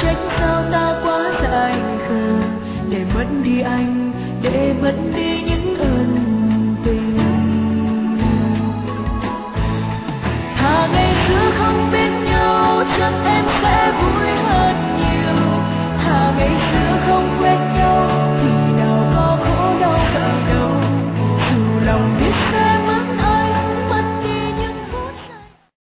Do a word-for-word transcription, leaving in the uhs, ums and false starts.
trách sao ta quá dại khờ để mất đi anh, để mất đi